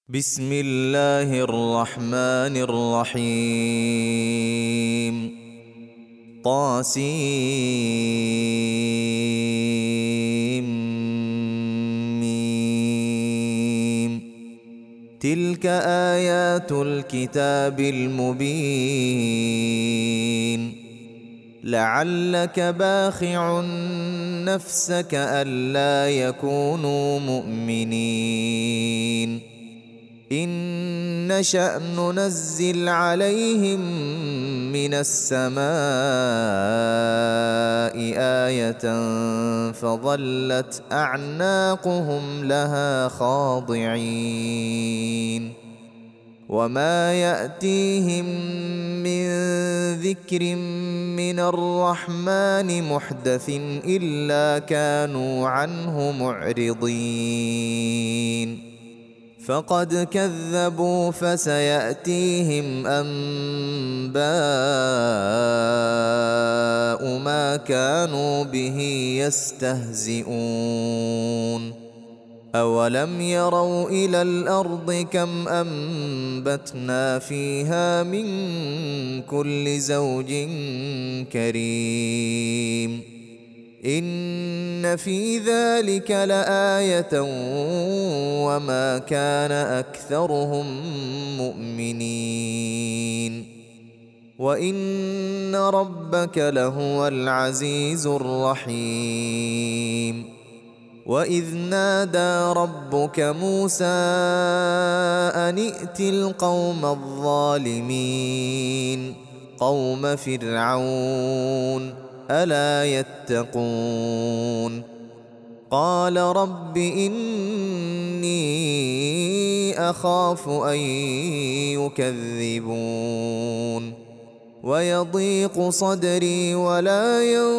بسم الله الرحمن الرحيم. طاسيم. تلك آيات الكتاب المبين. لعلك باخع نفسك ألا يكونوا مؤمنين إن نشأ ننزل عليهم من السماء آية فظلت أعناقهم لها خاضعين وما يأتيهم من ذكر من الرحمن محدث إلا كانوا عنه معرضين فقد كذبوا فسيأتيهم أنباء ما كانوا به يستهزئون أولم يروا إلى الأرض كم أنبتنا فيها من كل زوج كريم إن في ذلك لآية وما كان أكثرهم مؤمنين وإن ربك لهو العزيز الرحيم وإذ نادى ربك موسى أن ائت القوم الظالمين قوم فرعون ألا يتقون قال رب إني أخاف أن يكذبون ويضيق صدري ولا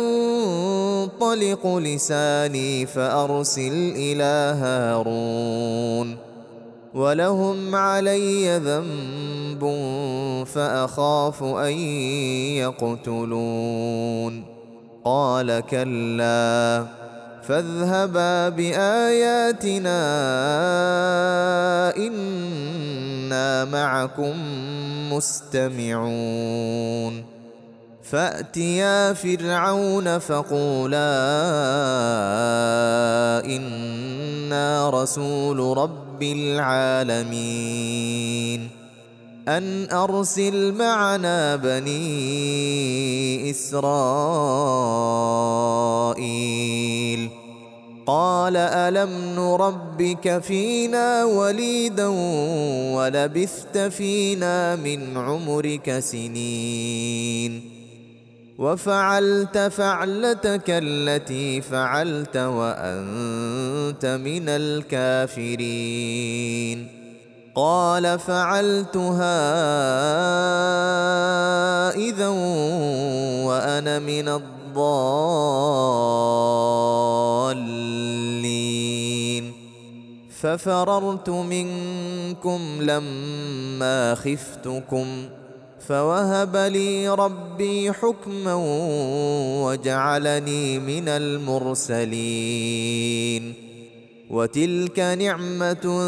ينطلق لساني فأرسل إلى هارون ولهم علي ذنب فأخاف أن يقتلون قال كلا فاذهبا بآياتنا إنا معكم مستمعون فأتيا فرعون فقولا إنا رسول رب العالمين أن أرسل معنا بني إسرائيل قال ألم نربك فينا وليدا ولبثت فينا من عمرك سنين وفعلت فعلتك التي فعلت وأنت من الكافرين قال فعلتها إذا وأنا من الضالين ففررت منكم لما خفتكم فوهب لي ربي حكما وجعلني من المرسلين وتلك نعمة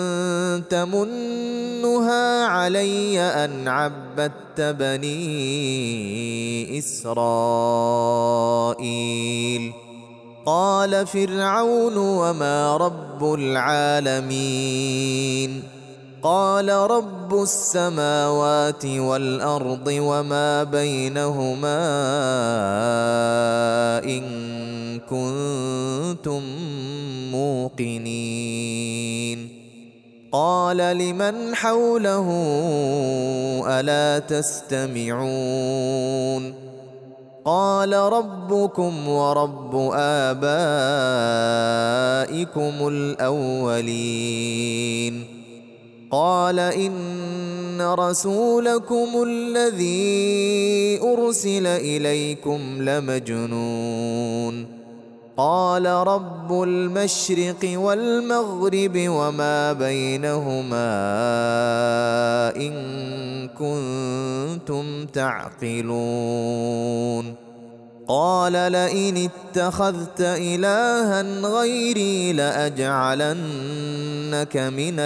تمنها علي أن عبدت بني إسرائيل قال فرعون وما رب العالمين قال رب السماوات والأرض وما بينهما إن كنتم موقنين قال لمن حوله ألا تستمعون قال ربكم ورب آبائكم الأولين قال إن رسولكم الذي أرسل إليكم لمجنون قال رب المشرق والمغرب وما بينهما إن كنتم تعقلون قال لئن اتخذت إلها غيري لأجعلنك من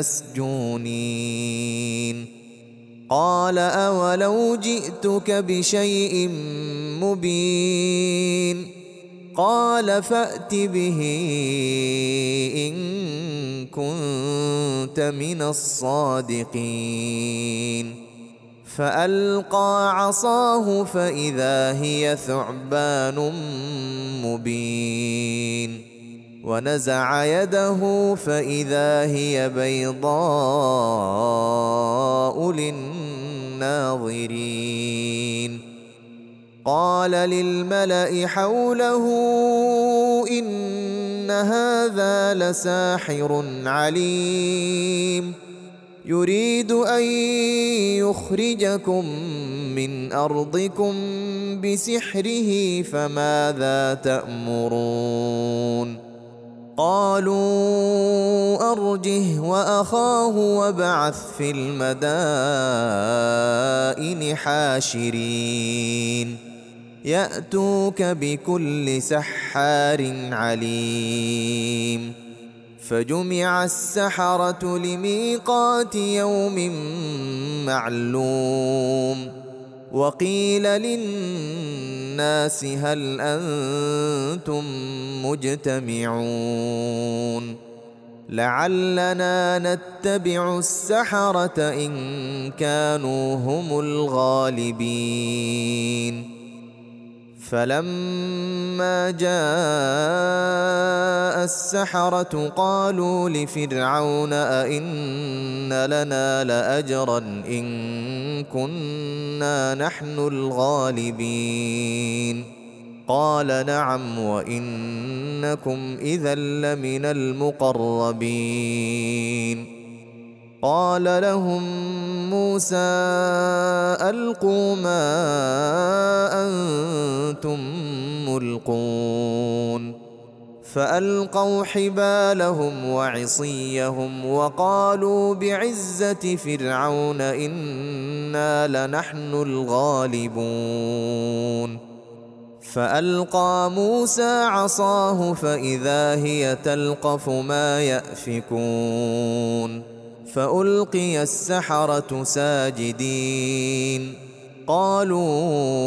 المسجونين قال أولو جئتك بشيء مبين قال فأت به إن كنت من الصادقين فألقى عصاه فإذا هي ثعبان مبين ونزع يده فإذا هي بيضاء للناظرين قال للملأ حوله إن هذا لساحر عليم يريد أن يخرجكم من أرضكم بسحره فماذا تأمرون قالوا أرجه وأخاه وابعث في المدائن حاشرين يأتوك بكل سحار عليم فجمع السحرة لميقات يوم معلوم وقيل للناس هل أنتم مجتمعون لعلنا نتبع السحرة إن كانوا هم الغالبين فلما جاء السحرة قالوا لفرعون أئن لنا لأجرا إن كنا نحن الغالبين قال نعم وإنكم إذا لمن المقربين قال لهم موسى ألقوا ما أنتم ملقون فألقوا حبالهم وعصيهم وقالوا بعزة فرعون إنا لنحن الغالبون فألقى موسى عصاه فإذا هي تلقف ما يأفكون فألقي السحرة ساجدين قالوا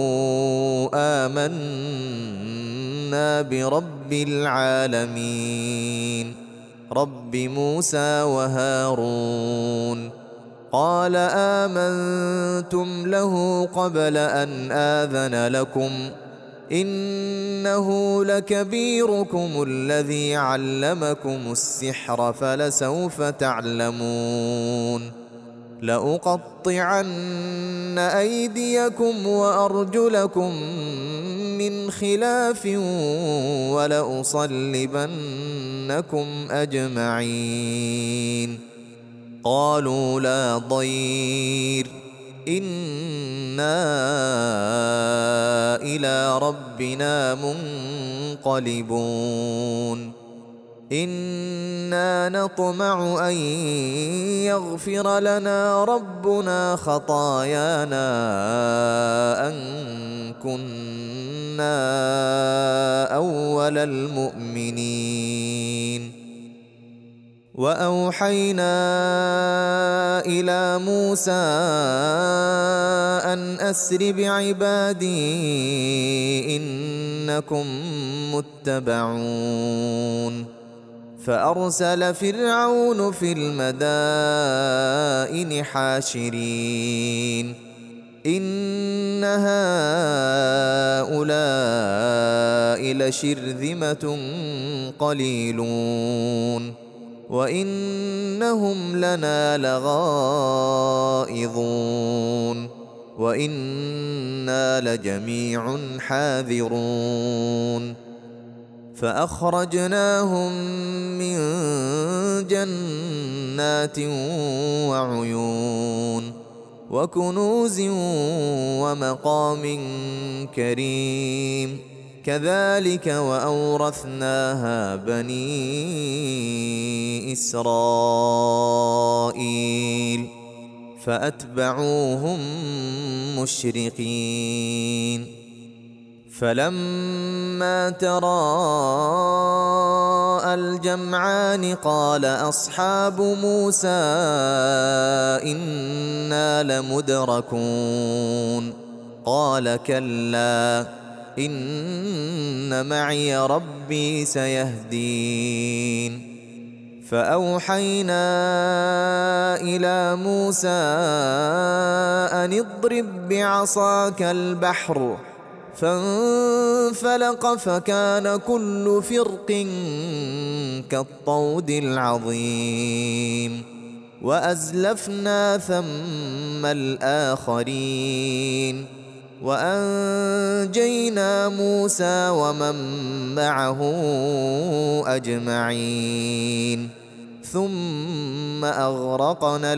آمنا برب العالمين رب موسى وهارون قال آمنتم له قبل أن آذن لكم إنه لكبيركم الذي علمكم السحر فلسوف تعلمون لأقطعن أيديكم وأرجلكم من خلاف ولأصلبنكم أجمعين قالوا لا ضير إنا إلى ربنا منقلبون إنا نطمع أن يغفر لنا ربنا خطايانا أن كنا أول المؤمنين وأوحينا إلى موسى أن أسر بعبادي إنكم متبعون فأرسل فرعون في المدائن حاشرين إن هؤلاء لشرذمة قليلون وإنهم لنا لغائظون وإنا لجميع حاذرون فأخرجناهم من جنات وعيون وكنوز ومقام كريم كذلك وأورثناها بني إسرائيل فأتبعوهم مشرقين فلما تراءى الجمعان قال أصحاب موسى إنا لمدركون قال كلا إن معي ربي سيهدين فأوحينا إلى موسى أن اضرب بعصاك البحر فانفلق فكان كل فرق كالطود العظيم وأزلفنا ثم الآخرين وأنجينا موسى ومن معه أجمعين ثم أغرقنا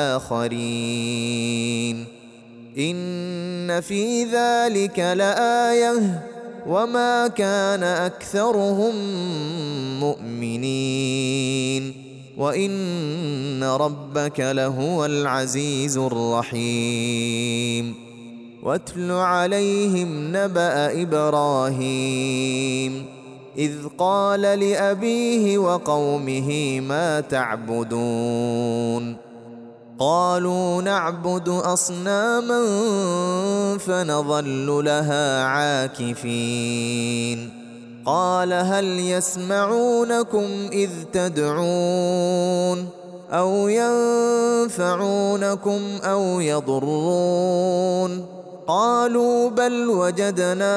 الآخرين إن في ذلك لآية وما كان أكثرهم مؤمنين وإن ربك لهو العزيز الرحيم واتل عليهم نبأ إبراهيم إذ قال لأبيه وقومه ما تعبدون قالوا نعبد أصناما فنظل لها عاكفين قال هل يسمعونكم إذ تدعون أو ينفعونكم أو يضرون قالوا بل وجدنا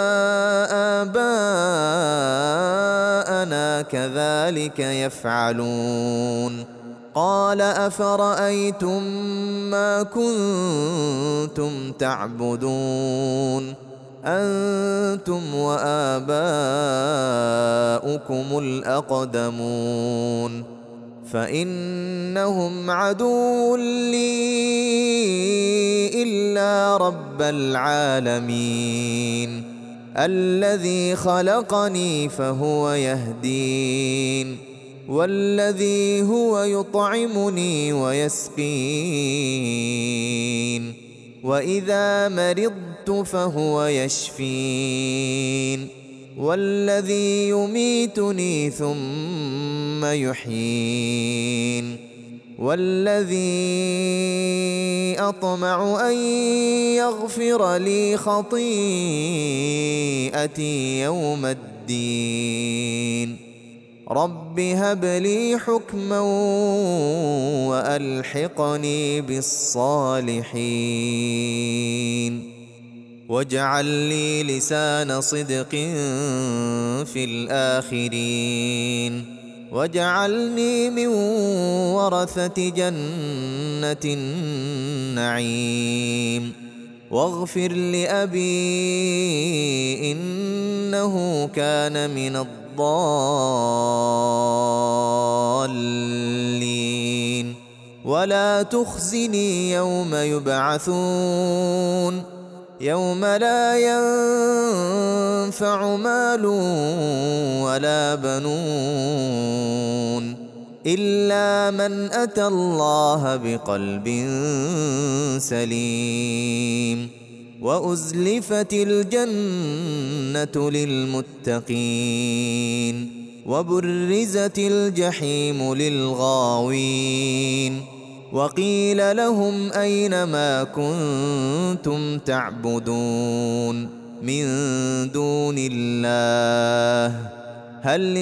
آباءنا كذلك يفعلون قال أفرأيتم ما كنتم تعبدون أنتم وآباؤكم الأقدمون فإنهم عدو لي إلا رب العالمين الذي خلقني فهو يهدين والذي هو يطعمني ويسقين وإذا مرضت فهو يشفين والذي يميتني ثم يحيين والذي أطمع أن يغفر لي خطيئتي يوم الدين رب هب لي حكما وألحقني بالصالحين واجعل لي لسان صدق في الآخرين واجعلني من ورثة جنة النعيم واغفر لأبي إنه كان من الضالين ولا تخزني يوم يبعثون يوم لا ينفع مال ولا بنون إلا من أتى الله بقلب سليم وأزلفت الجنة للمتقين وبرزت الجحيم للغاوين وقيل لهم أين ما كنتم تعبدون من دون الله هل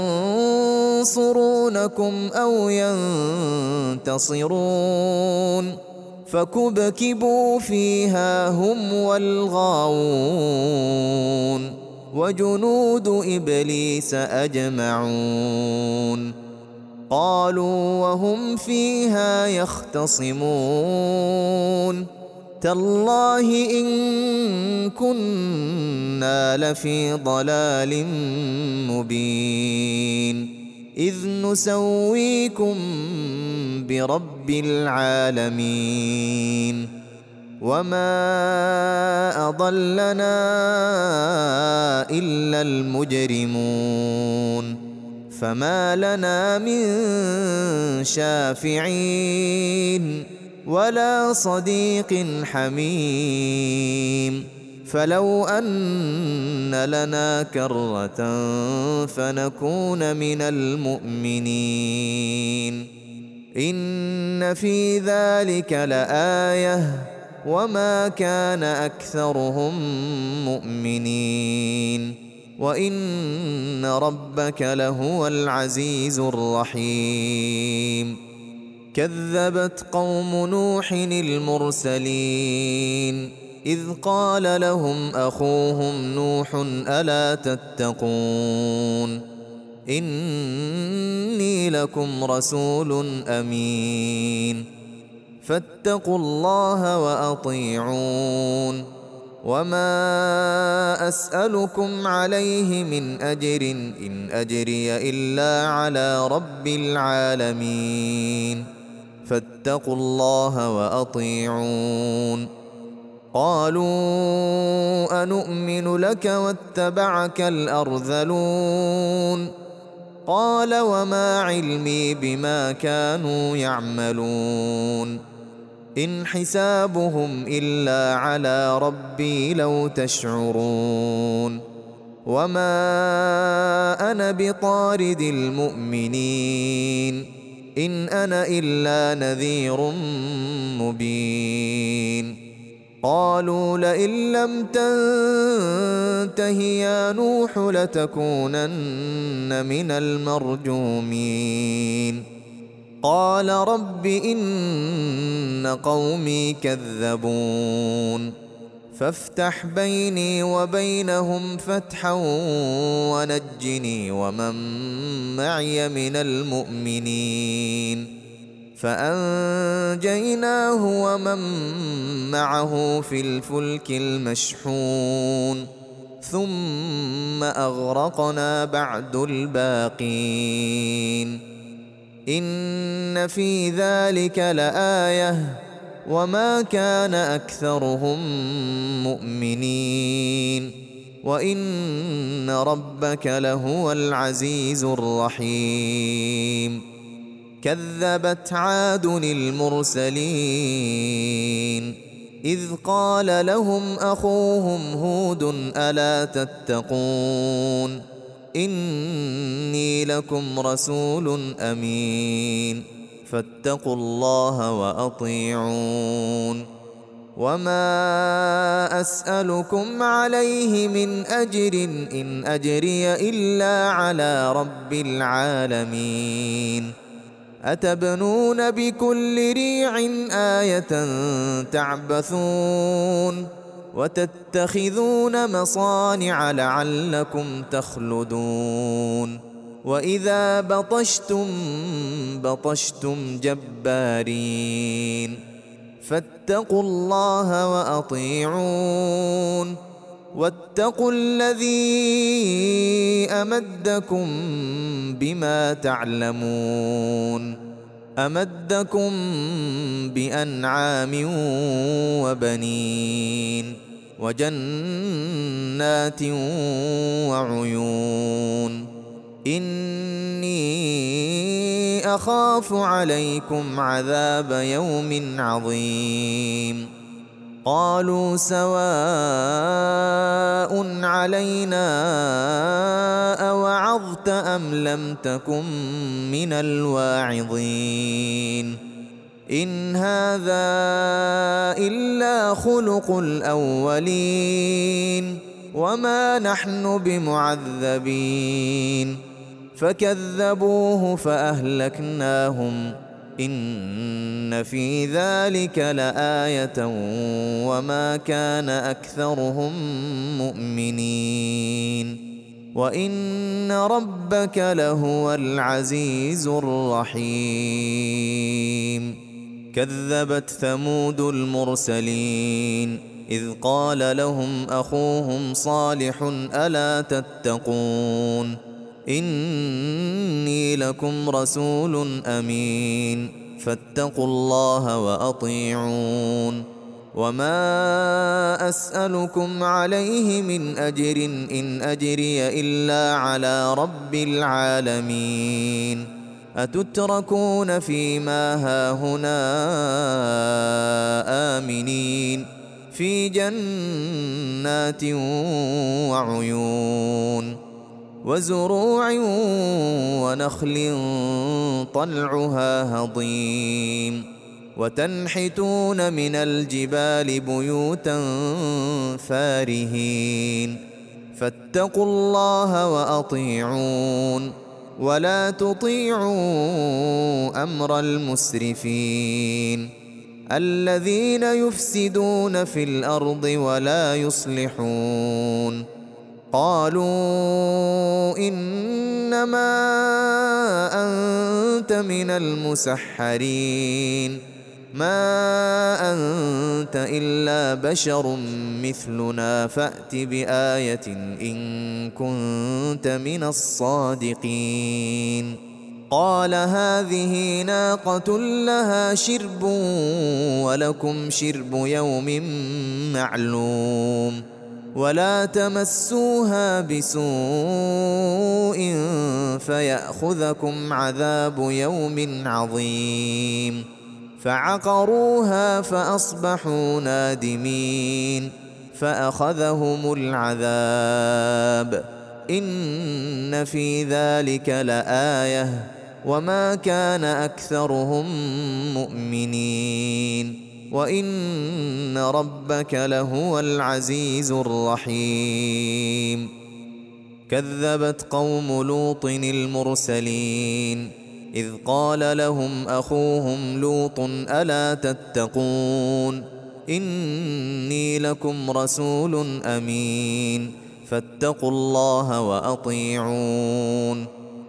ينصرونكم أو ينتصرون فكبكبوا فيها هم والغاوون وجنود إبليس أجمعون قالوا وهم فيها يختصمون تالله إن كنا لفي ضلال مبين إذ نسويكم برب العالمين وما أضلنا إلا المجرمون فما لنا من شافعين ولا صديق حميم فلو أن لنا كرة فنكون من المؤمنين إن في ذلك لآية وما كان أكثرهم مؤمنين وإن ربك لهو العزيز الرحيم كذبت قوم نوح المرسلين إذ قال لهم أخوهم نوح ألا تتقون إني لكم رسول أمين فاتقوا الله وأطيعون وما أسألكم عليه من أجر إن أجري إلا على رب العالمين فاتقوا الله وأطيعون قالوا أنؤمن لك واتبعك الأرذلون قال وما علمي بما كانوا يعملون إن حسابهم إلا على ربي لو تشعرون وما أنا بطارد المؤمنين إن أنا إلا نذير مبين قالوا لئن لم تنته يا نوح لتكونن من المرجومين قال رب إن قومي كذبون فافتح بيني وبينهم فتحا ونجني ومن معي من المؤمنين فأنجيناه ومن معه في الفلك المشحون ثم أغرقنا بعد الباقين إن في ذلك لآية وما كان أكثرهم مؤمنين وإن ربك لهو العزيز الرحيم كذبت عاد المرسلين إذ قال لهم أخوهم هود ألا تتقون إني لكم رسول أمين فاتقوا الله وأطيعون وما أسألكم عليه من أجر إن أجري إلا على رب العالمين أتبنون بكل ريع آية تعبثون وتتخذون مصانع لعلكم تخلدون وإذا بطشتم بطشتم جبارين فاتقوا الله وأطيعون واتقوا الذي أمدكم بما تعلمون أمدكم بأنعام وبنين وجنات وعيون إني أخاف عليكم عذاب يوم عظيم قالوا سواء علينا أوعظت أم لم تكن من الواعظين إن هذا إلا خلق الأولين وما نحن بمعذبين فكذبوه فأهلكناهم إن في ذلك لآية وما كان أكثرهم مؤمنين وإن ربك لهو العزيز الرحيم كذبت ثمود المرسلين إذ قال لهم أخوهم صالح ألا تتقون إني لكم رسول أمين فاتقوا الله وأطيعون وما أسألكم عليه من أجر إن أجري إلا على رب العالمين أتتركون فيما هاهنا آمنين في جنات وعيون وزروع ونخل طلعها هضيم وتنحتون من الجبال بيوتا فارهين فاتقوا الله وأطيعون ولا تطيعوا أمر المسرفين الذين يفسدون في الأرض ولا يصلحون قالوا إنما أنت من المسحرين ما أنت إلا بشر مثلنا فأت بآية إن كنت من الصادقين قال هذه ناقة لها شرب ولكم شرب يوم معلوم ولا تمسوها بسوء فيأخذكم عذاب يوم عظيم فعقروها فأصبحوا نادمين فأخذهم العذاب إن في ذلك لآية وما كان أكثرهم مؤمنين وإن ربك لهو العزيز الرحيم كذبت قوم لوط المرسلين إذ قال لهم أخوهم لوط ألا تتقون إني لكم رسول أمين فاتقوا الله وأطيعون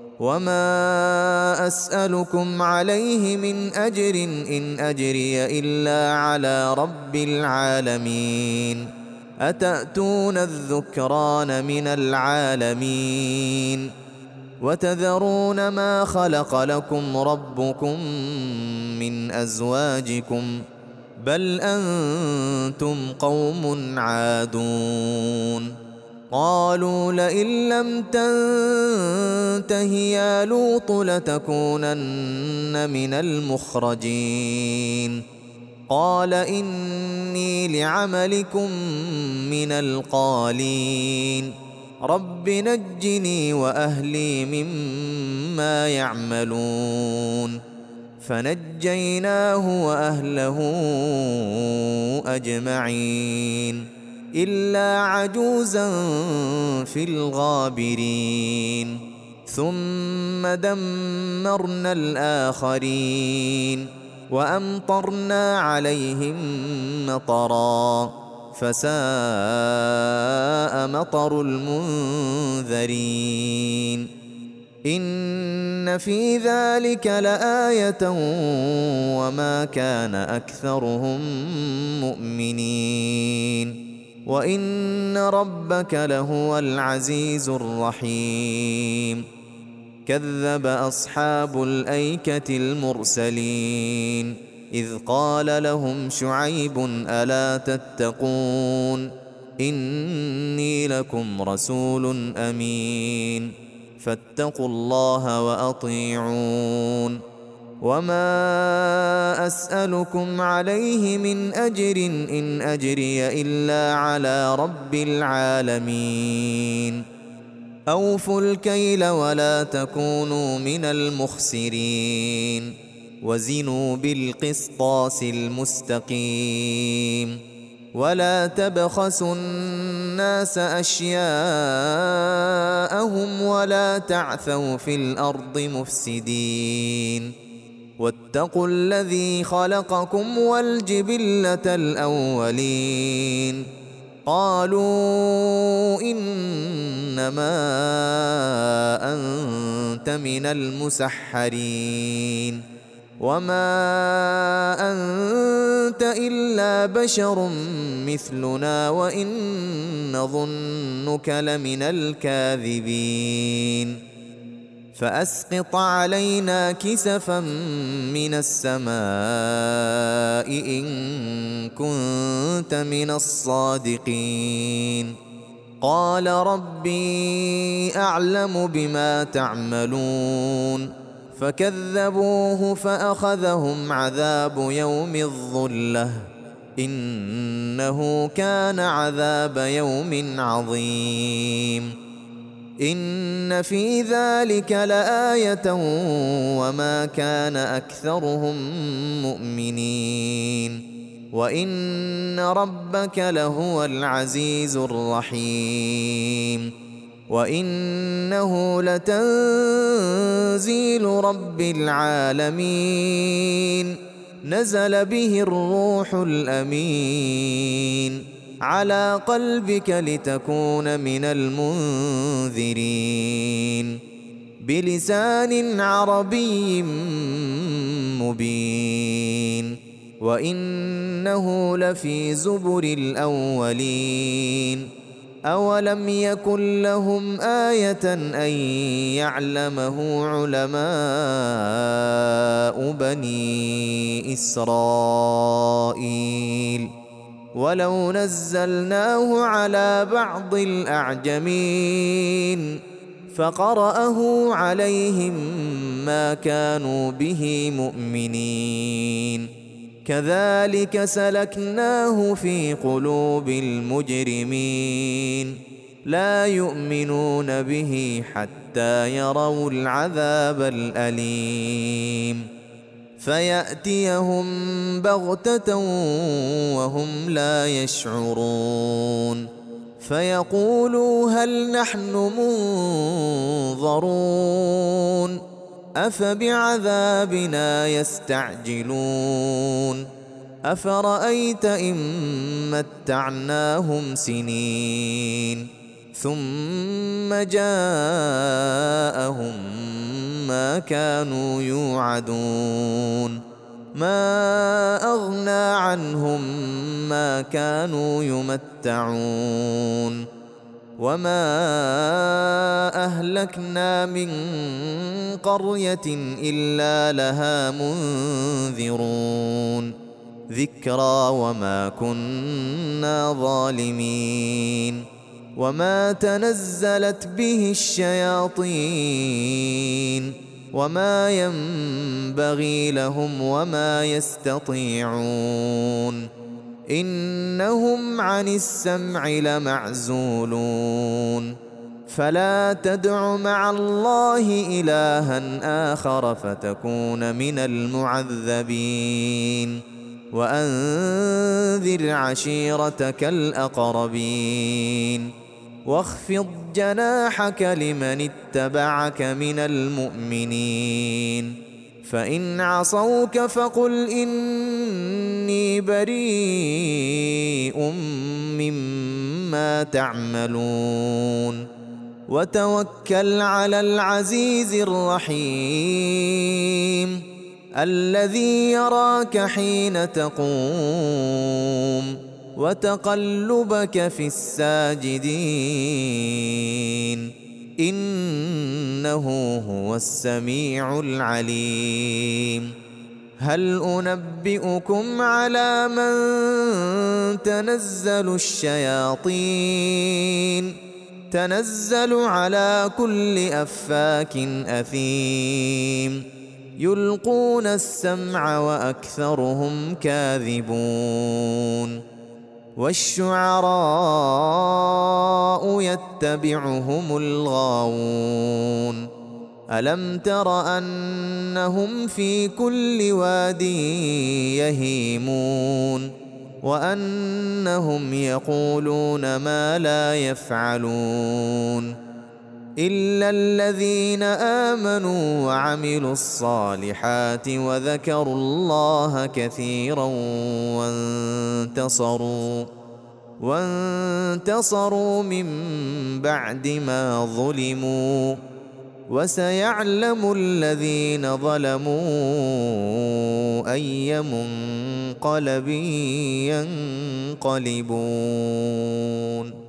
وما أسألكم عليه من أجر إن أجري إلا على رب العالمين أتأتون الذكران من العالمين وتذرون ما خلق لكم ربكم من أزواجكم بل أنتم قوم عادون قالوا لئن لم تنته يا لوط لتكونن من المخرجين قال إني لعملكم من القالين رب نجني وأهلي مما يعملون فنجيناه وأهله أجمعين إلا عجوزا في الغابرين ثم دمرنا الآخرين وأمطرنا عليهم مطرا فساء مطر المنذرين إن في ذلك لآية وما كان أكثرهم مؤمنين وإن ربك لهو العزيز الرحيم كذب أصحاب الأيكة المرسلين إذ قال لهم شعيب ألا تتقون إني لكم رسول أمين فاتقوا الله وأطيعون وما أسألكم عليه من أجر إن أجري إلا على رب العالمين أوفوا الكيل ولا تكونوا من المخسرين وزنوا بالقسطاس المستقيم ولا تبخسوا الناس أشياءهم ولا تعثوا في الأرض مفسدين واتقوا الذي خلقكم والجبلة الأولين قالوا إنما أنت من المسحرين وما أنت إلا بشر مثلنا وإن نظنك لمن الكاذبين فأسقط علينا كسفا من السماء إن كنت من الصادقين قال ربي أعلم بما تعملون فكذبوه فأخذهم عذاب يوم الظلة إنه كان عذاب يوم عظيم. إن في ذلك لآية وما كان أكثرهم مؤمنين وإن ربك لهو العزيز الرحيم. وإنه لتنزيل رب العالمين نزل به الروح الأمين على قلبك لتكون من المنذرين بلسان عربي مبين. وإنه لفي زبر الأولين أولم يكن لهم آية أن يعلمه علماء بني إسرائيل ولو نزلناه على بعض الأعجمين فقرأه عليهم ما كانوا به مؤمنين كذلك سلكناه في قلوب المجرمين لا يؤمنون به حتى يروا العذاب الأليم فيأتيهم بغتة وهم لا يشعرون فيقولوا هل نحن منظرون أفبعذابنا يستعجلون أفرأيت إن متعناهم سنين ثم جاءهم ما كانوا يوعدون ما أغنى عنهم ما كانوا يمتعون وما أهلكنا من قرية إلا لها منذرون ذكرى وما كنا ظالمين وما تنزلت به الشياطين وما ينبغي لهم وما يستطيعون إنهم عن السمع لمعزولون فلا تدع مع الله إلها آخر فتكون من المعذبين وأنذر عشيرتك الأقربين واخفض جناحك لمن اتبعك من المؤمنين فإن عصوك فقل إني بريء مما تعملون وتوكل على العزيز الرحيم الذي يراك حين تقوم وتقلبك في الساجدين إنه هو السميع العليم هل أنبئكم على من تنزل الشياطين تنزل على كل أفاك أثيم يلقون السمع وأكثرهم كاذبون والشعراء يتبعهم الغاوون ألم تر أنهم في كل واد يهيمون وأنهم يقولون ما لا يفعلون إلا الذين آمنوا وعملوا الصالحات وذكروا الله كثيرا وانتصروا من بعد ما ظلموا وسيعلم الذين ظلموا أي منقلب ينقلبون.